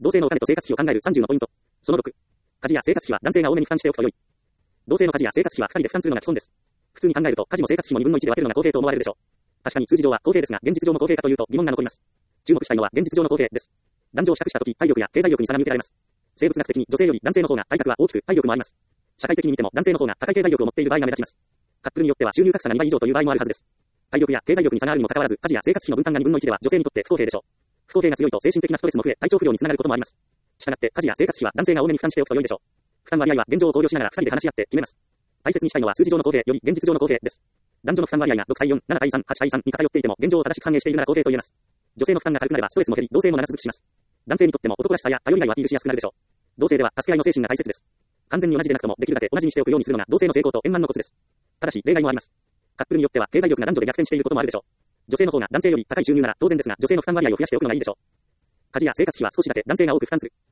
同性のお金と生活費を考える30のポイント。その6。家事や生活費は男性が多めに負担しておくと良い。同性の家事や生活費は2人で負担するのが基本です。普通に考えると家事も生活費も2分の1で分けるのが公平と思われるでしょう。確かに数字上は公平ですが、現実上の公平かというと疑問が残ります。注目したいのは現実上の公平です。男女を比較したとき、体力や経済力に差が見受けられます。生物学的に女性より男性の方が体格は大きく、体力もあります。社会的に見ても男性の方が高い経済力を持っている場合が目立ちます。カップルによっては収入格差が2倍以上という場合もあるはずです。体力や経済力に差があるにもかかわらず、家事や生活費の分担が2分の1では女性にとって不公平でしょう。不公平が強いと精神的なストレスも増え、体調不良につながることもあります。したがって家事や生活費は男性が多めに負担しておくと良いでしょう。負担割合は現状を考慮しながら2人で話し合って決めます。大切にしたいのは数字上の公平より現実上の公平です。男女の負担割合が6対4、7対3、8対3に偏っていても現状を正しく反映しているなら公平と言えます。女性の負担が軽くなればストレスも減り、同性も長続きします。男性にとっても男らしさや頼りがいをアピールしやすくなるでしょう。同性では助け合いの精神が大切です。完全に同じでなくともできるだけ同じにしておくようにするのが同性の成功と円満のコツです。ただし例外もあります。カップルによっては経済力が男女で逆転していることもあるでしょう。女性の方が男性より高い収入なら当然ですが、女性の負担割合を増やしておくのがいいでしょう。家事や生活費は少しだけ男性が多く負担する。